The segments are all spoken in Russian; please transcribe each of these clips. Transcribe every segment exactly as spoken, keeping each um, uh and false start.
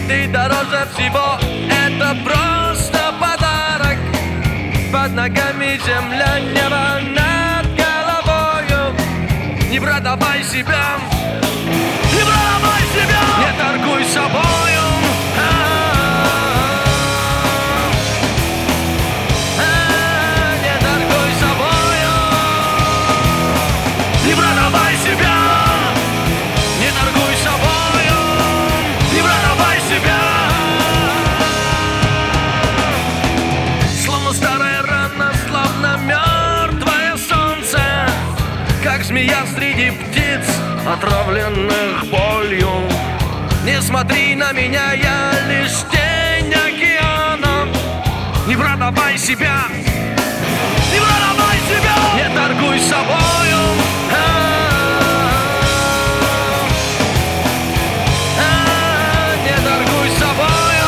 ты дороже всего. Это просто подарок. Под ногами земля, небо над головою. Не продавай себя, не продавай себя, не торгуй собою. Не торгуй собою, не продавай себя, не торгуй собою, не продавай себя. Словно старая рана, славно мертвое солнце, как змея среди птиц, отравленных болью. Не смотри на меня, я лишь тень океана. Не продавай себя, не продавай себя, не торгуй собою. Не торгуй собою,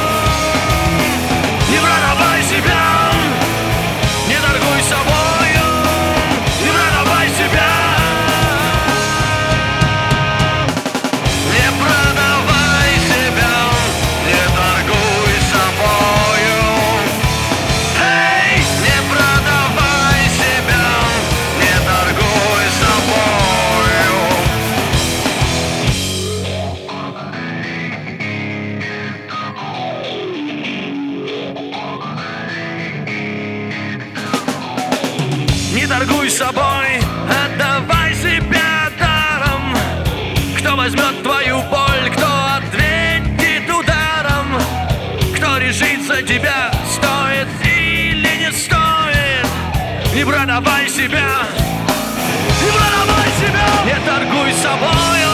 не продавай себя, не торгуй собою, не продавай себя. Не продавай себя, не торгуй собою. Эй, не продавай себя, не торгуй собою. Не торгуй собой, отдавай себя даром. Кто возьмет твою боль, кто ответит ударом, кто решит за тебя, стоит или не стоит. Не продавай себя, не продавай себя, не торгуй собою.